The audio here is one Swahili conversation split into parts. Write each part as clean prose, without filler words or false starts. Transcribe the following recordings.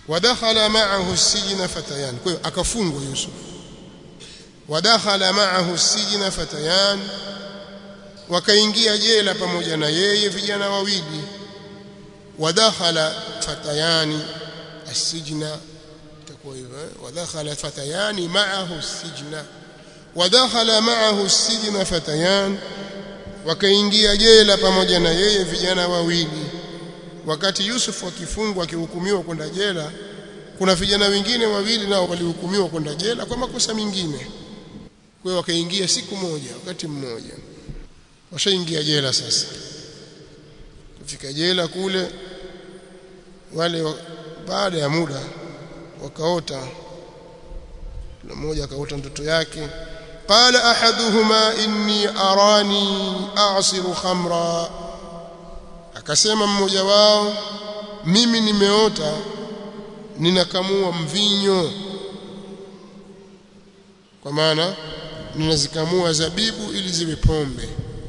ودخل معه السجن فتيان kwa hiyo akafungwa Yusuf ودخل معه السجن فتيان wakaingia jela pamoja na yeye vijana wawili ودخل فتيان السجن تكون hivyo ودخل فتيان معه السجن ودخل معه السجن فتيان wakaingia jela pamoja na yeye vijana wawili wakati Yusuf akifungwa akihukumiwa kwenda jela kuna vijana wengine wawili nao walihukumiwa kwenda jela kwa makosa mengine kwa hiyo wakaingia siku moja wakati mmoja washaingia jela sasa kufika jela kule wale baada ya muda wakaota mmoja akaota ndoto yake qala ahaduhuma inni arani a'siru khamra akasema mmoja wao mimi nimeota ninakamua mvinyo kwa maana ninazikamua zabibu ili ziwe pombe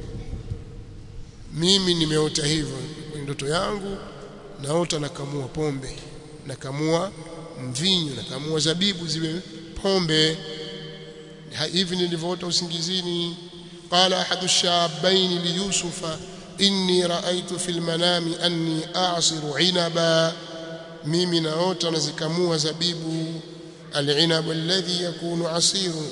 mimi nimeota hivyo ndoto yangu naota nakamua pombe nakamua mvinyo nakamua zabibu ziwe pombe hivi nilivyoota usingizini qala ahadu shabaini li yusufa inni ra'aytu fil manami anni a'siru 'inaba mimi naota nazikamua zabibu al-'inab alladhi yakunu 'asiru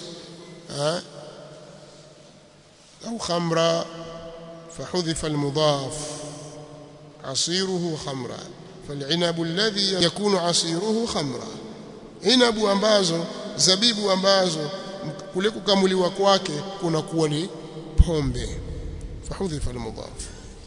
au khamra فحذف المضاف عصيره خمرا فالعنب الذي يكون عصيره خمرا عنب ambazo zabibu ambazo kule kukamuliwa kwake kunakuwa ni pombe فحذف المضاف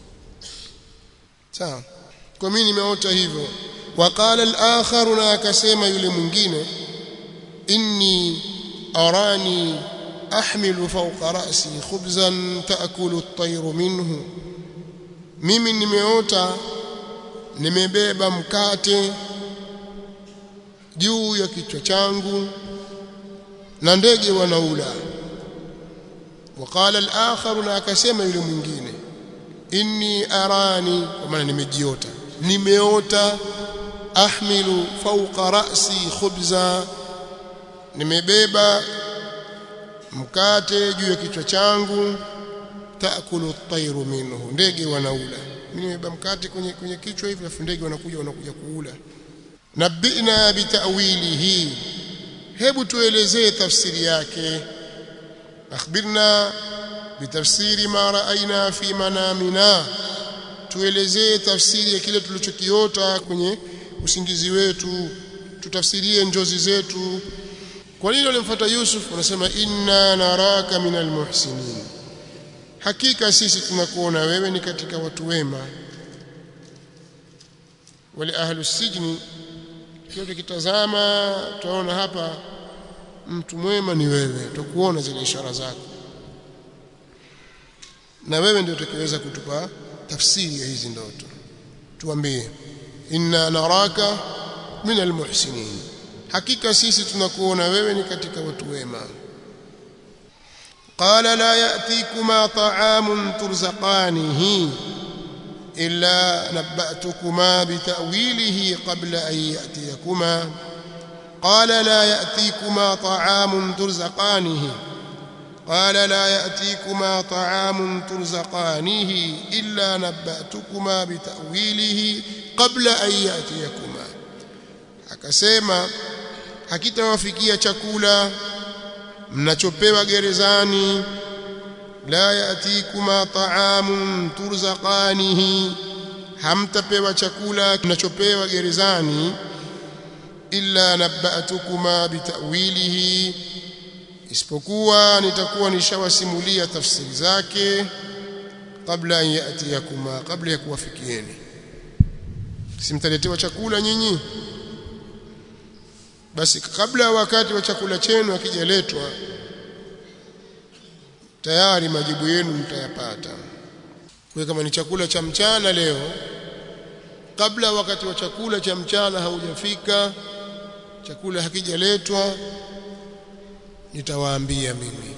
sawa kwa mimi nimeota hivyo وقال الآخر na akasema yule mwingine inni arani ahmilu fawqa ra'si khubzan ta'kulu at-tayru minhu mimi nimeota nimebeba mkate juu ya kichwa changu na ndege wanaula وقال الآخر na akasema yule mwingine inni arani kwa maana nimejiota nimeota ahmilu fawqa ra'si khubza nimebeba mkate juu ya kichwa changu taakulu at-tayru minhu ndege wanaula mimi nimebeba mkate kwenye kichwa hivi afu ndege wanakuja kuula nabina bitawilihi hebu tuelezee tafsiri yake akhbirna bitafsiri ma ra'ayna fi manamina tuelezee tafsiri ya kile tulichokiota kwenye usingizi wetu tutafsirie njozi zetu kwa nini walimfuata Yusuf wanasema inna naraka minal muhsinin hakika sisi tunakuona wewe ni katika watu wema wale ahlu sijni kile kitazama tunaona hapa mtu mwema ni wewe tukuona zile ishara zako na wewe ndio utakayeweza kutupa tafsiri ya hizi ndoto tuambie inna naraka minal muhsinin hakika sisi tunakuona wewe ni katika watu wema qala la ya'tikuma ta'amun turzaqanihi illa nabba'tukuma bita'wilihi qabla an ya'tiyakuma qala la ya'tikuma ta'amun turzaqanihi قال لا يأتيكما طعام ترزقانه إلا نبأتكما بتأويله قبل أن يأتيكما akasema hakitawafikia chakula mnachopewa gerezani la yatikuma ta'amun turzaqanihi hamtapewa chakula mnachopewa gerezani illa nabba'tukuma bitawilihi isipokuwa nitakuwa nishawasimulia tafsiri zake kabla an yatiyakuma kabla ya kuwafikieni simtaletewa chakula nyinyi basi kabla wakati wa chakula chenu akijaletwa tayari majibu yenu mtayapata kwa kama ni chakula cha mchana leo kabla wakati wa chakula cha mchana haujafika chakula hakijaletwa nitawaambia mimi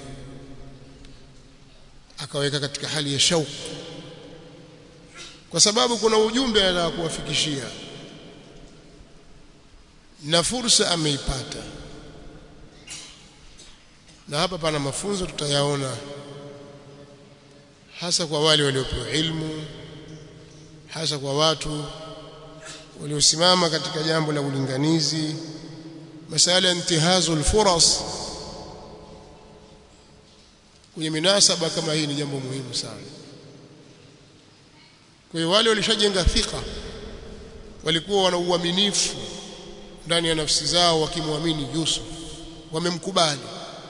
akaweka katika hali ya shauku kwa sababu kuna ujumbe anataka kuwafikishia na fursa ameipata. Na hapa pana mafunzo tutayaona, hasa kwa wale waliopewa ilmu, hasa kwa watu waliosimama katika jambo la ulinganizi. Masala intihazul furas kwenye minasaba kama hii ni jambo muhimu sana. Kwa hiyo wale walishajenga thika, walikuwa wana uaminifu ndani ya nafsi zao, wakimwamini Yusuf, wamemkubali,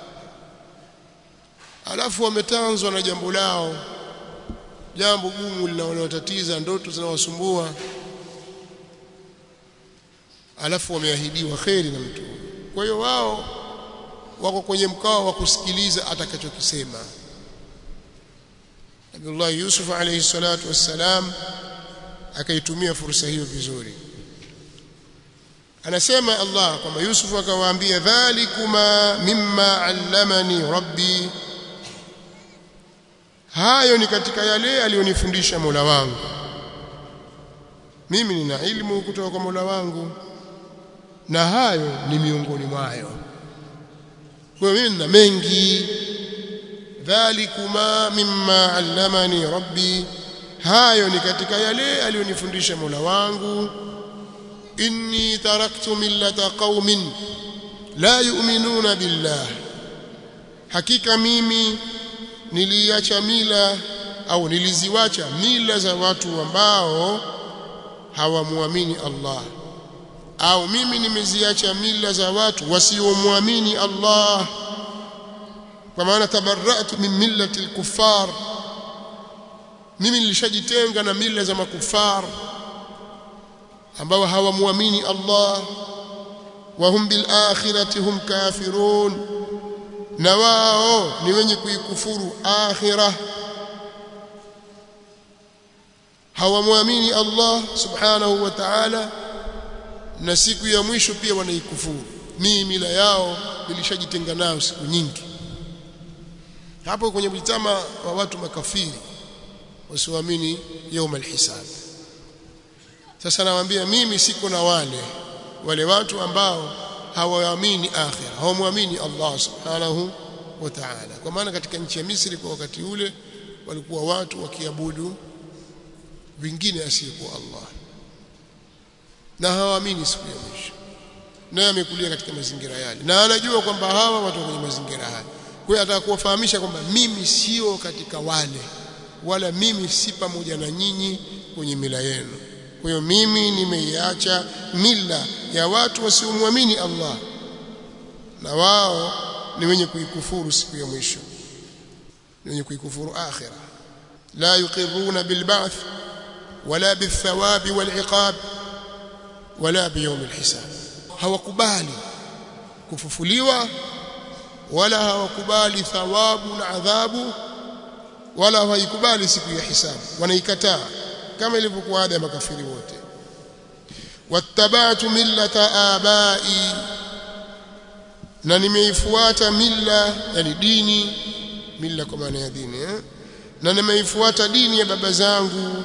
alafu wametanzwa na jambo lao, jambo gumu linalowatatiza, ndoto zinawasumbua, alafu wameahidiwa kheri na mtu. Kwa hiyo wao wako kwenye mkao wa kusikiliza atakachokisema. Nabii Yusuf alayhi salatu wassalam akaitumia fursa hiyo vizuri. Anasema Allah kwamba Yusuf akawaambia, dhalikuma mimma allamani rabbi, hayo ni katika yale aliyonifundisha Mola wangu. Mimi nina ilmu kutoka kwa Mola wangu, na hayo ni miongoni mwayo. Kwa hiyo nina mengi. Dhalikuma mimma allamani rabbi, hayo ni katika yale aliyonifundisha Mola wangu. Inni taraktu millata qaumin la yu'minuna billah, hakika mimi niliacha mila au niliziwacha mila za watu ambao hawamuamini Allah, au mimi nimeziacha mila za watu wasiomwamini Allah. Kwa maana tabarra'tu min millati al-kuffar, mimi nilishajitenga na mila za makufar ambao hawamuamini Allah. Wa hum bil akhirati hum kafirun, na wao ni wenye kuikufuru akhirah, hawamuamini Allah subhanahu wa ta'ala, na siku ya mwisho pia wanaikufuru. Mimi mila yao nilishajitenga nayo siku nyingi. Hapo kwenye mjitama wa watu makafiri wasioamini يوم الحساب. Sasa nawaambia mimi siko na wale watu ambao hawaamini akhira, hawamuamini Allah subhanahu wa ta'ala. Kwa maana katika nchi ya Misri kwa wakati ule walikuwa watu wakiabudu vingine asiyekuwa Allah, na hawaamini siku ya mwisho, na amekulia katika mazingira yale, na anajua kwamba hawa watu kwenye mazingira haya. Kwa hiyo atakuwafahamisha kwamba mimi sio katika wale, wala mimi si pamoja na nyinyi kwenye mila yenu. Kwa hiyo mimi nimeiacha mila ya watu wasiomwamini Allah, na wao ni wenye kuikufuru siku ya mwisho, ni wenye kuikufuru akhira. La yuqirruna bil ba'th wala bil thawabi wal iqab wala bi yawm al hisab, hawakubali kufufuliwa, wala hawakubali thawabu na adhabu, wala hawaikubali siku ya hisabu, wanaikataa kama ilivyokuwa ada ya makafiri wote. Wattaba'tu millata abai, na nimeifuata milla, yani dini, milla kwa maana ya dini, na nimeifuata dini ya baba zangu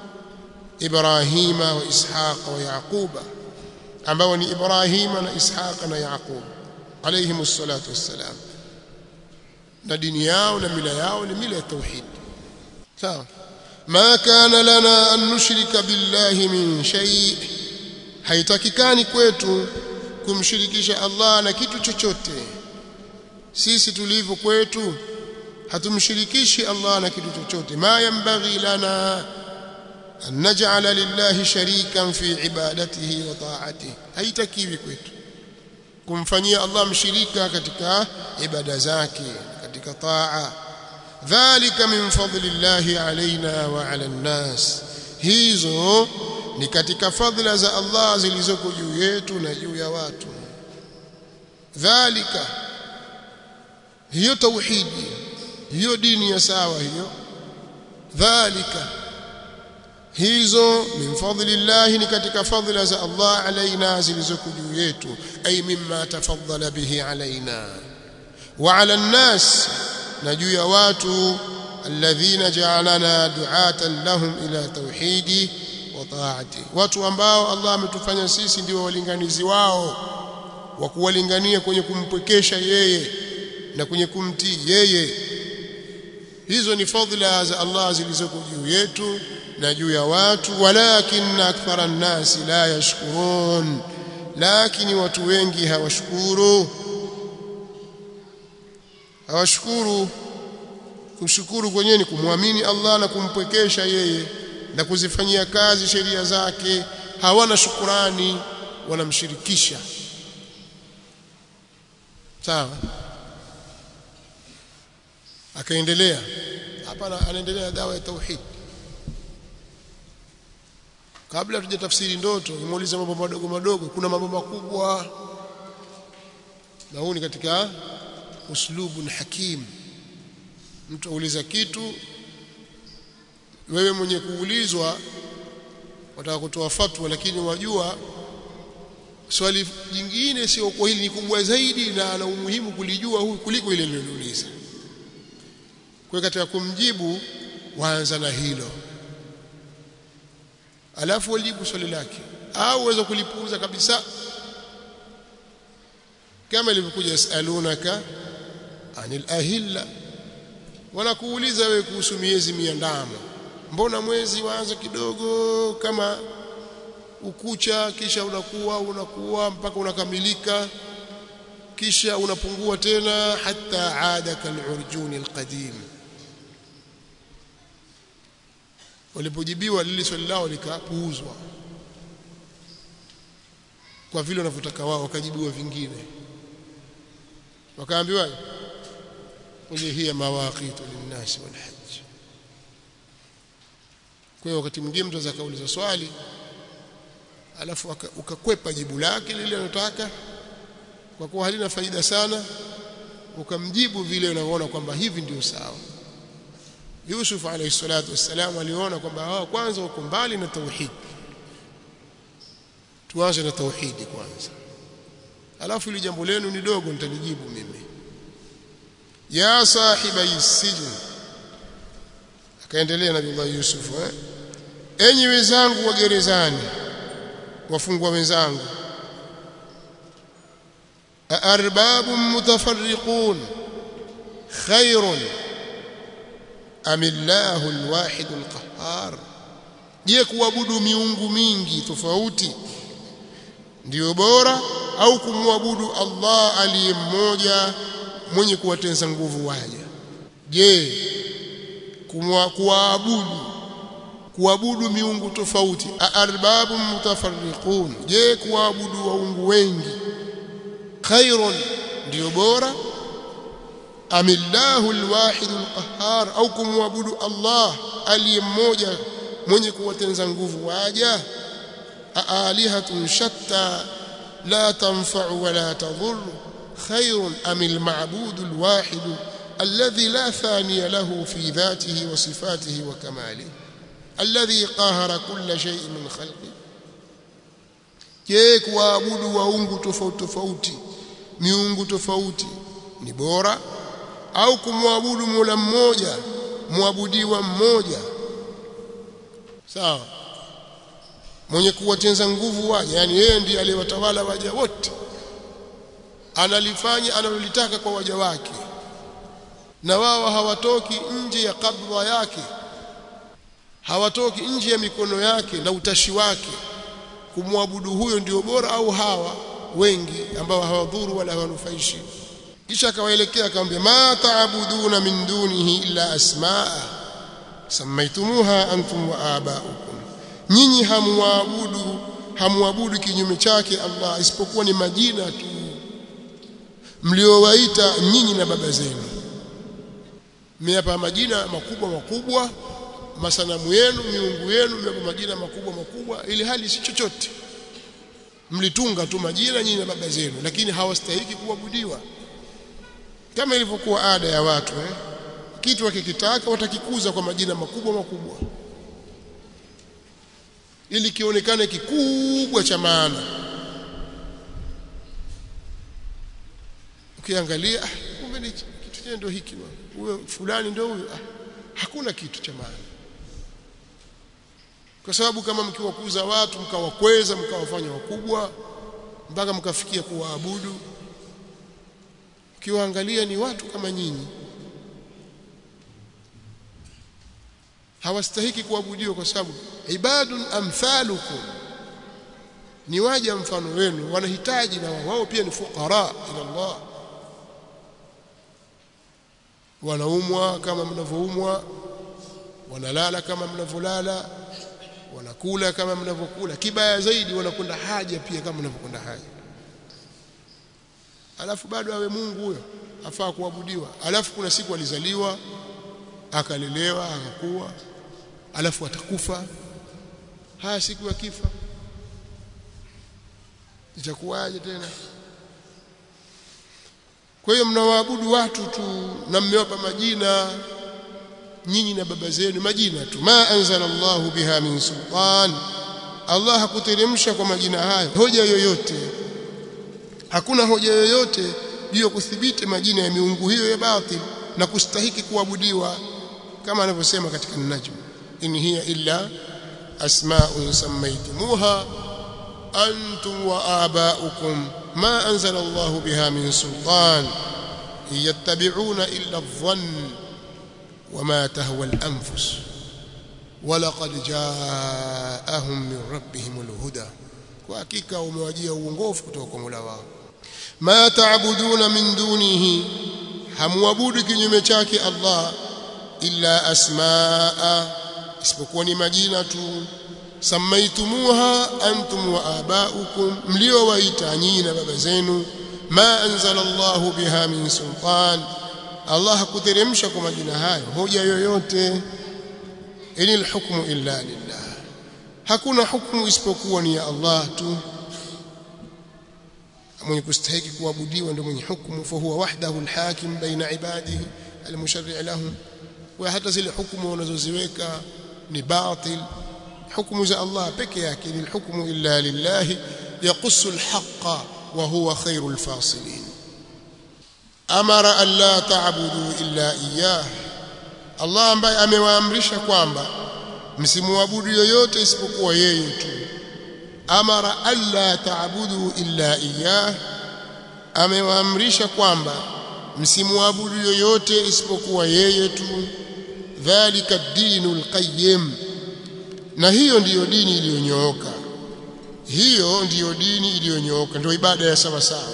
Ibrahima wa Ishaqa wa Yaquba, ambao ni Ibrahima na Ishaqa na Yaqub alayhimus salatu wassalam, na dini yao na mila yao ni mila ya tauhid. Sawa. Ma kana lana an nushrika billahi min shay, haitakikani kwetu kumshirikisha Allah na kitu chochote. Sisi tulivyo kwetu hatumshirikishi Allah na kitu chochote. Ma yanbaghi lana an naj'ala lillahi sharikan fi ibadatihi wa ta'atihi, haitakiwi kwetu kumfanyia Allah mshirika katika ibada zake, katika taa. Dhalika min fadlillahi alaina wa ala nnas, hizo ni katika fadhila za Allah zilizoko juu yetu na juu ya watu. Dhalika, hiyo tauhidi, hiyo dini ya sawa hiyo. Dhalika, hizo min fadlillahi, ni katika fadhila za Allah alaina zilizoko juu yetu, ay mimma tafaddala bihi alaina wa ala nnas, na juu ya watu alladhina ja'alana du'atan lahum ila tauhidi wa ta'ati watu ambao Allah ametufanya sisi ndio walinganizi wao wa kuwalingania kwenye kumpwekesha yeye na kwenye kumtii yeye. Hizo ni fadhila za Allah zilizoko juu yetu na juu ya watu. Walakin akthara an-nas la yashkurun, lakini watu wengi hawashukuru. Kushukuru kwenyewe ni kumwamini Allah na kumpwekesha yeye na kuzifanyia kazi sheria zake. Hawana shukrani, wanamshirikisha. Sawa. Akaendelea hapa, anaendelea dawa ya tauhid. Kabla tujatafsiri ndoto, nimeuliza mambo madogo madogo, kuna mambo makubwa, na huu ni katika uslubun hakim. Mtu auliza kitu, wewe mwenye kuulizwa wataka kutoa fatwa, lakini wajua swali jingine sio kwa hili ni kubwa zaidi na ana umuhimu kulijua huyu kuliko ile aliyouliza. Kwa katika kumjibu waanza na hilo, alafu ujibu swali lake, au uweze kulipuuza kabisa, kama ilivyokuja yasalunaka anil ahilla, wanakuuliza wewe kuhusu miezi miandamo. Mbona mwezi waanza kidogo kama ukucha, kisha unakuwa mpaka unakamilika, kisha unapungua tena hata aada kalurjuni alqadim. Walipojibiwa lile swali lao likapuuzwa kwa vile wanavyotaka wao, wakajibiwa vingine. Wakaambiwa hiya mawaqitu linnas walhajj. Kwa hiyo wakati mwingine mtu anaweza kauliza swali alafu ukakwepa jibu lake lile anataka, kwa kuwa halina faida sana, ukamjibu vile unaona kwamba hivi ndio sawa. Yusuf alayhi salatu wassalam aliona kwamba kwanza uko mbali na tauhid, tuanze na tauhidi kwanza, alafu ile jambo lenu ni dogo nitalijibu mimi. Ya sahiba yasijin, akaendelea Nabii Allah Yusuf, enyi wenzangu wa gerezani, wafungwa wenzangu, arbabun mutafarriqun khairun am Allahu alwahid alqahhar, je kuabudu miungu mingi tofauti ndio bora au kumwabudu Allah aliye mmoja mwenye kuwatenza nguvu waja? Je, kuabudu miungu tofauti, arbabun mutafarriqun, je kuabudu waungu wengi, khairun ndio bora, amillahu alwahid alqahhar, au kumwabudu Allah aliye mmoja mwenye kuwatenza nguvu waja? aalihatun shatta la tanfa'u wa la tadhur khairun am alma'bud alwahid alladhi la thaniya lahu fi dhatihi wa sifatihi wa kamalihi alladhi qahara kulla shay'in min khalqihi. Je, kuabudu waungu tofauti tofauti, miungu tofauti ni bora, au kumwabudu Mola mmoja, muabudiwa mmoja, sawa, mwenye kuwatenza nguvu waja, yani yeye ndiye aliyewatawala waja wote, analifanya analolitaka kwa waja wake, na wao hawatoki nje ya kabla yake, hawatoki nje ya mikono yake na utashi wake. Kumwabudu huyo ndio bora au hawa wengi ambao hawadhuru wala hawanufaishi? Kisha akawaelekea akamwambia, ma ta'buduna min dunihi illa asmaa samaitumuha antum wa abaukum, nyinyi hamuabudu kinyume chake Allah isipokuwa ni majina tu mliowaita nyinyi na baba zenu. Mmeyapa majina makubwa makubwa masanamu yenu, miungu yenu, mmeyapa majina makubwa makubwa, ili hali si chochote. Mlitunga tu majina nyinyi na baba zenu, lakini hawastahili kuabudiwa, kama ilivyokuwa ada ya watu. Kitu wakikitaka watakikuza kwa majina makubwa makubwa ili kionekane kikubwa cha maana. Ukiangalia kumbe ni kitu ndio hiki, huyo fulani ndio huyo, hakuna kitu cha maana. Kwa sababu kama mkiwakuza watu mkawakweza mkawafanya wakubwa mpaka mkafikia kuwaabudu, kiwaangalia ni watu kama nyinyi, hawastahiki kuabudiwa kwa sababu ibadun amthalukum, ni waja mfano wenu, wanahitaji na wao pia ni fuqara ila Allah, wanaumwa kama mnavyoumwa, wanalala kama mnavyolala, wanakula kama mnavyokula, kibaya zaidi wanakwenda haja pia kama mnavyokwenda haja. Alafu bado awe Mungu huyo afaa kuabudiwa? Alafu kuna siku alizaliwa akalelewa akakuwa, alafu atakufa. Haya, siku ya kifa itakuwaje tena? Kwa hiyo mnawaabudu watu tu na mmewapa majina, nyinyi na baba zenu majina tu. Ma anzala Allahu biha min sultan, Allah hakuteremsha kwa majina hayo hoja yoyote. Hakuna hoja yoyote juu ya kuthibiti majina ya miungu hiyo ya batil na kustahiki kuabudiwa, kama anavyosema katika An-Najm, in hiya illa asma'un sammaytumuha antum wa aba'ukum ma anzala Allahu biha min sultan yattabi'una illa adh-dhann wama tahwa al-anfus walaqad ja'ahum min rabbihim al-huda, kwa hakika umewajia uongofu kutoka kwa Mola wao. Ma ta'buduna min dunihi, hamuabudu kinyume chake Allah, illa asmaa, isipokuwa ni majina tu, samaitumuha antum wa abaukum, mliowaita nyinyi na baba zenu, ma anzala Allahu biha min sultan, Allah hakuteremsha kwa majina hayo hoja yoyote. Inil hukmu illa lillah, hakuna hukumu isipokuwa ni ya Allah tu, mwenye kustahiki kuabudiwa ndio mwenye hukumu. Fa huwa wahdahu alhakim baina ibadihi almusharri' lahum, wa hata zile hukumu wanazoziweka ni batil. Hukumu za Allah peke yake, ni hukmu illa lillah yaqussu alhaqqa wa huwa khairul fasilin. Amara an la ta'budu illa iyyah, Allah ambaye amewaamrisha kwamba msimuabudu yoyote isipokuwa yeye tu. Amara alla ta'budu illa iyyah, amewaamrisha kwamba msimuabudu yoyote isipokuwa yeye tu. Dhalika ad-dinul qayyim, na hiyo ndiyo dini iliyonyooka. Hiyo ndiyo dini iliyonyooka, ndio ibada ya sawa sawa,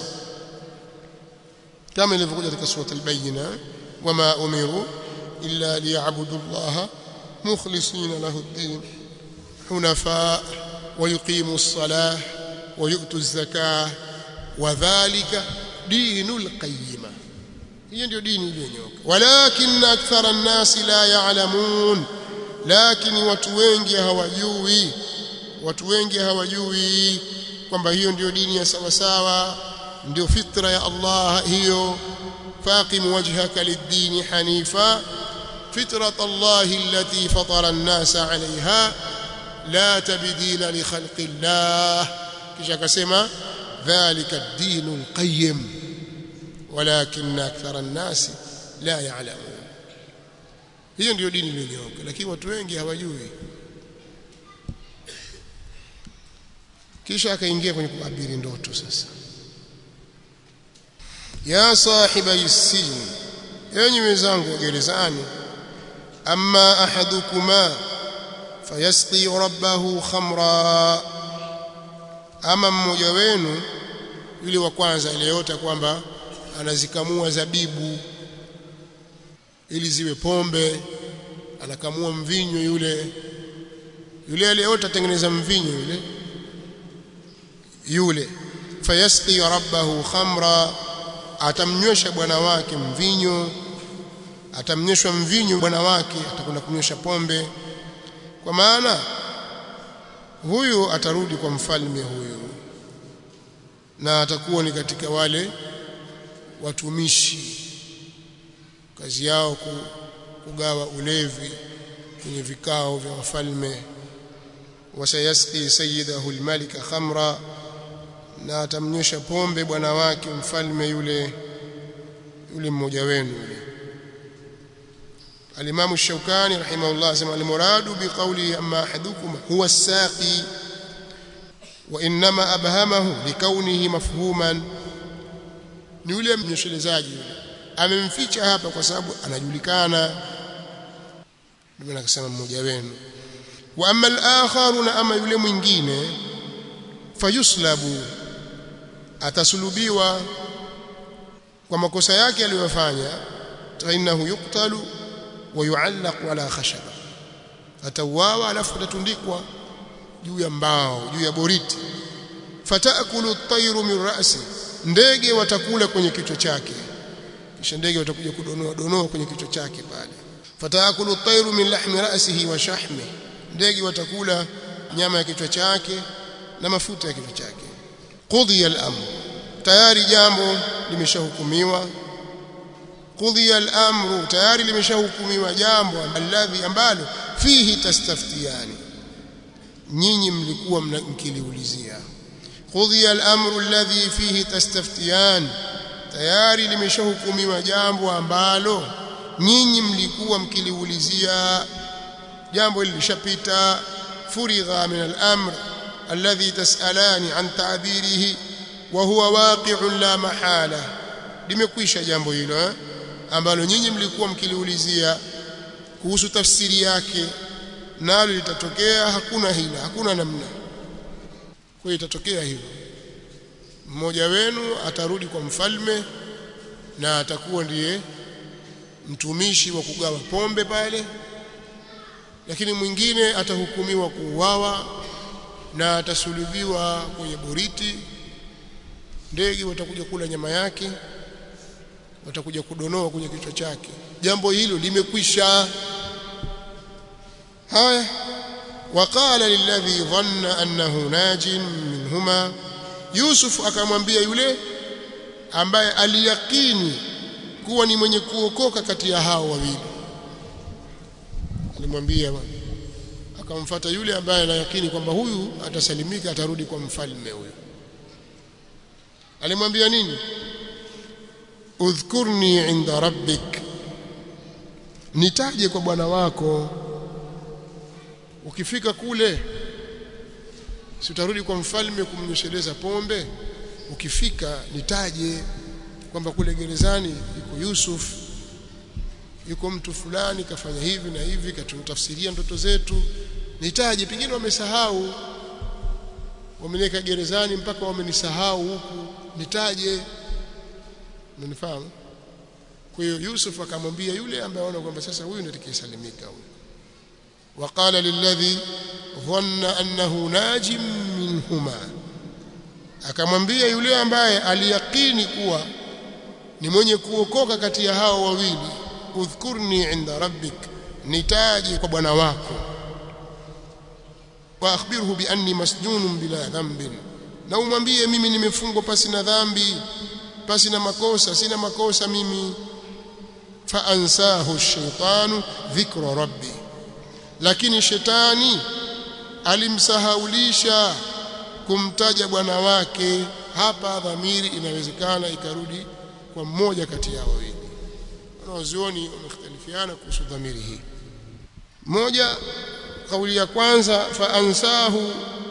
kama ilivyokuja katika sura al-Bayyina, wama umiru illa liya'budu Allaha mukhlisina lahu ad-din hunafa ويقيموا الصلاة ويؤتوا الزكاة وذلك دين القيمة. هي ndio dini iliyonyooka. Walakin akthara an-nas la ya'lamun, lakini watu wengi hawajui, watu wengi hawajui kwamba hiyo ndio dini ya sawa sawa, ndio fitra ya Allah hiyo. faqim wajhaka lid-din hanifa fitrat Allah allati fatara an-nas 'alayha la tabdila li khalqi Allah, kisha akasema dhalika ad-dinul qayyim walakin akthara an-nas la ya'lamun. Hiyo ndio dini iliyonyooka, lakini watu wengi hawajui. Kisha akaingia kwenye kuabiri ndoto. Sasa, ya sahiba as-sijn, enyi wenzangu gerezani, amma ahadukuma fayasqi rabbahu khamra, ama mmoja wenu yule wa kwanza aliyeota kwamba anazikamua zabibu ili ziwe pombe, anakamua mvinyo, yule aliyeota tengeneza mvinyo yule fayasqi rabbahu khamra, atamnywesha bwana wake mvinyo, atamnyweshwa mvinyo bwana wake, atakwenda kunywesha pombe. Kwa maana huyu atarudi kwa mfalme huyu na atakuwa ni katika wale watumishi, kazi yao kugawa ulevi kwenye vikao vya wafalme. Wasayasqi sayyidahu almalika khamra, na atamnywesha pombe bwana wake mfalme yule mmoja wenu yule. الإمام الشوكاني رحمه الله سمع المراد بقوله أما أحدكم هو الساقي وإنما أبهمه لكونه مفهوما ni yule mnyeshelezaji yule amemficha hapa kwa sababu anajulikana ndio nakasema mmoja wenu wa amma al-akharuna ama yule mwingine fayuslabu atasulubiwa kwa makosa yake aliyofanya tainahu yuqtalu wa yu'allaq ala khashaba atawawa alafu atatundikwa juu ya mbao juu ya boriti fatakulu at-tayru min ra'si ndege watakula kwenye kichwa chake kisha ndege watakuja kudonoa kwenye kichwa chake pale fatakulu at-tayru min lahmi ra'sihi wa shahmi ndege watakula nyama ya kichwa chake na mafuta ya kichwa chake qudhiya al-amr tayari jambo limeshahukumiwa qudhiya al-amru tayari limeshahukumiwa jambo alladhi ambalo fihi tastaftiyani nyinyi mlikuwa mkiliulizia qudhiya al-amru alladhi fihi tastaftiyan tayari limeshahukumiwa jambo ambalo nyinyi mlikuwa mkiliulizia jambo hili lishapita furigha min al-amr alladhi tasalani an ta'birihi wa huwa waqi'un la mahala limekwisha jambo hilo ambalo nyinyi mlikuwa mkiliulizia kuhusu tafsiri yake nalo litatokea hakuna hila hakuna namna kwa hiyo itatokea hivyo mmoja wenu atarudi kwa mfalme na atakuwa ndiye mtumishi wa kugawa pombe pale lakini mwingine atahukumiwa kuuawa na atasulubiwa kwenye boriti ndege watakuja kula nyama yake watakuja kudonoa kwenye kichwa chake jambo hilo limekwisha haya waqala lilladhi dhanna annahu najin minhuma Yusuf akamwambia yule ambaye aliyakini kuwa ni mwenye kuokoka kati ya hao wawili alimwambia akamfuata yule ambaye anayakini kwamba huyu atasalimika atarudi kwa mfalme huyo alimwambia nini udhkurni inda rabbik nitaje kwa bwana wako ukifika kule si utarudi kwa mfalme kumnyesheleza pombe ukifika nitaje kwamba kule gerezani yuko Yusuf yuko mtu fulani kafanya hivi na hivi katumtafsiria ndoto zetu nitaje pengine wamesahau wameneka gerezani mpaka wamenisahau huku nitaje mnifahamu kwa hiyo Yusuf akamwambia yule ambaye anaona kwamba sasa huyu ndiye atakayesalimika huyu waqala lilladhi dhanna annahu najim minhuma akamwambia yule ambaye aliyakini kuwa ni mwenye kuokoka kati ya hao wawili udhkurni inda rabbik nitaje kwa bwana wako wa akhbirhu bi anni masjunun bila dhanbin na umwambie mimi nimefungwa pasi na dhambi pasi na makosa sina makosa mimi fa ansahu ash-shaytanu dhikra rabbi lakini shetani alimsahaulisha kumtaja bwana wake hapa dhamiri inawezekana ikarudi kwa mmoja kati ya wawili wanaozioni wamختلفiana kuhusu dhamiri hii moja kauli ya kwanza fa ansahu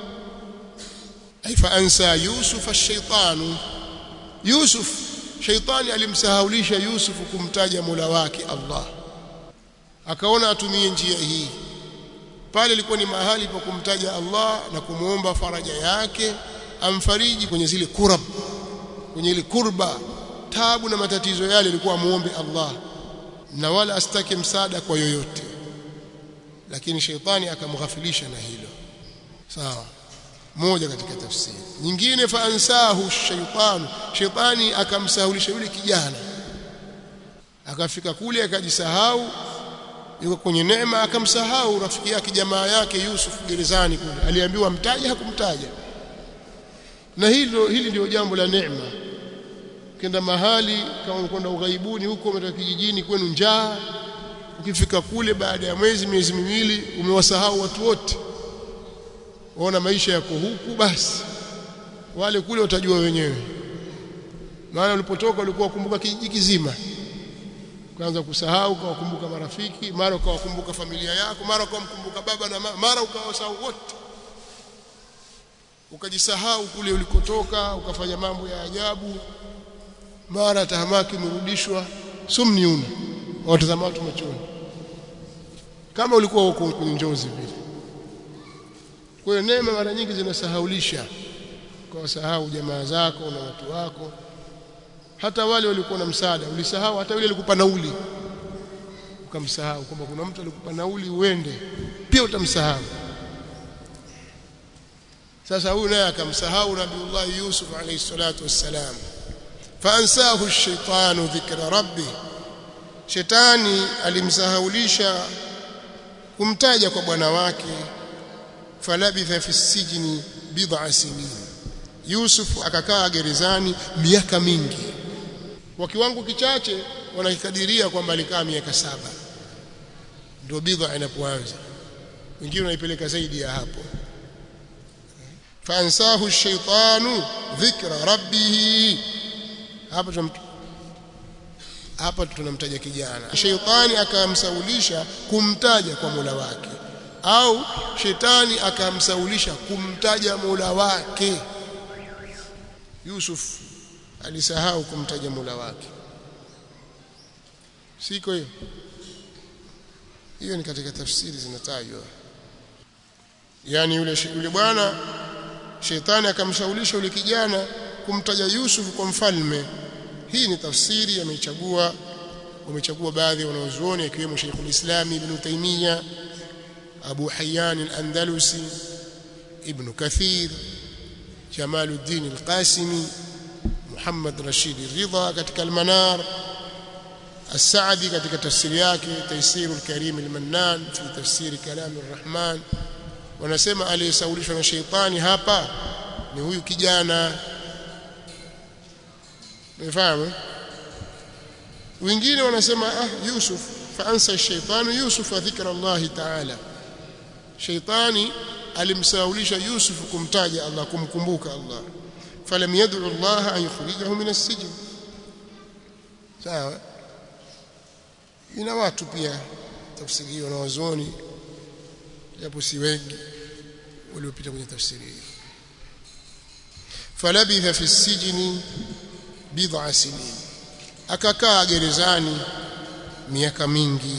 ay fa ansa yusuf ash-shaytanu Yusuf shaitani alimsahaulisha Yusuf kumtaja Mola wake Allah akaona atumie njia hii pale ilikuwa ni mahali pa kumtaja Allah na kumuomba faraja yake amfariji kwenye zile kurab kwenye ile kurba taabu na matatizo yale ilikuwa muombe Allah na wala astake msaada kwa yoyote lakini shaitani akamghafilisha na hilo sawa moja katika tafsiri nyingine fa ansahu shaytani akamsahulisha yule kijana akafika kule akajisahau yuko kwenye neema akamsahau rafiki yake jamaa yake Yusuf gerezani kule aliambiwa mtaje hakumtaja na hili ndio jambo la neema kenda mahali kama unakwenda ughaibuni huko umetoka kijijini kwenu njaa ukifika kule baada ya miezi miwili umewasahau watu wote waona maisha yako huku basi wale kule utajua wenyewe maana ulipotoka ulikuwa kumbuka kijiji kizima Ukaanza kusahau, ukawakumbuka marafiki, mara ukawakumbuka familia yako, mara ukamkumbuka baba na mama, mara ukawasahau wote. Ukajisahau kule ulikotoka, ukafanya mambo ya ajabu, mara tahamaki mrudishwa, sumni una watazama watu machoni kama ulikuwa uko kwenye njozi vile. Kwa hiyo neema mara nyingi zinasahaulisha, kwa wasahau jamaa zako na watu wako, hata wale walikuwa na msaada ulisahau, hata yule alikupa nauli ukamsahau, kwamba kuna mtu alikupa nauli uende, pia utamsahau. Sasa huyu naye akamsahau Nabiullah Yusuf alayhi salatu wassalam. Faansahu ash-shaytanu dhikra rabbih, shetani alimsahaulisha kumtaja kwa bwana wake. Falabitha fi sijni bid'a sinin, Yusuf akakaa gerezani miaka mingi. Kwa kiwango kichache wanakadiria kwamba alikaa miaka 7, ndio bid'a inapoanza, wengine wanaipeleka zaidi ya hapo. Faansahu ash-shaytanu dhikra rabbih, hapa tunamtaja kijana. Shaytani akamsaulisha kumtaja kwa Mola wake, au shetani akamsaulisha kumtaja Mola wake. Yusuf alisahau kumtaja Mola wake, siko hiyo? Hiyo ni katika tafsiri zinatajwa. Yani yule bwana shetani akamsaulisha yule kijana kumtaja Yusuf kwa mfalme. Hii ni tafsiri wamechagua baadhi ya wanazuoni akiwemo Sheikhul Islam Ibn Taymiyyah, Abu Hayyan al-Andalusi, Ibn Kathir, Jamaluddin al-Qasimi, Muhammad Rashid al-Ridha katika al-Manar, As-Sa'di katika tafsiri yake Taysirul Karim al-Mannan fi tafsiri Kalam ar-Rahman. Wanasema aliyesaulishwa na sheitani hapa ni huyu kijana. Umefahamu? Wengine wanasema Yusuf faansa ash-shaytanu Yusuf dhikra Allah ta'ala, sheitani alimsaulisha Yusuf kumtaja Allah, kumkumbuka Allah. Falam yad'u Allah an yukhrijahu min as-sijn. Sawa, ina watu pia tafsiri hiyo na wazoni, japo si wengi waliopita kwenye tafsiri hiyo. Falabitha fi as-sijni bid'a sinin, akakaa gerezani miaka mingi,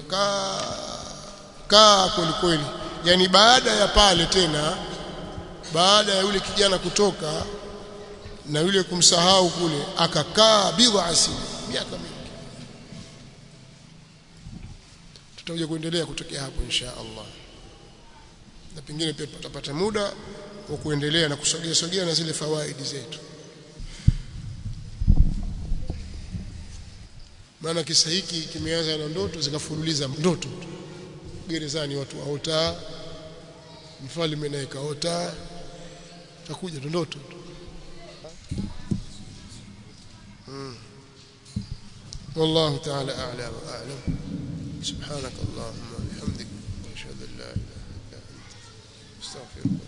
akakaa kweli kweli. Yani baada ya pale tena, baada ya yule kijana kutoka na yule kumsahau kule, akakaa bid'a sinin, miaka mingi. Tutakuja kuendelea kutokea hapo insha Allah, na pengine pia tutapata muda wa kuendelea na kusogea na zile fawaidi zetu. Maana kisa hiki kimeanza na ndoto zikafululiza ndoto. Gerezani watu waota, mfalme naye kaota, takuja ndoto. والله تعالى أعلى وأعلم. سبحانك اللهم وبحمدك أشهد أن لا إله إلا أنت أستغفرك.